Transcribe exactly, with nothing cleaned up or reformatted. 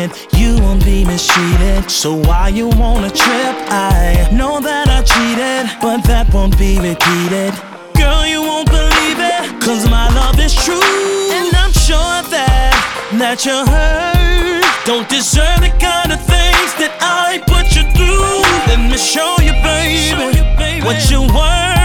cheated, you won't be mistreated. So why you wanna trip? I know that I cheated, but that won't be repeated. Girl, you won't believe it, cause my love is true. And I'm sure that, that you're hurt. Don't deserve the kind of things that I put you through. Let me show you, baby, what you're worth.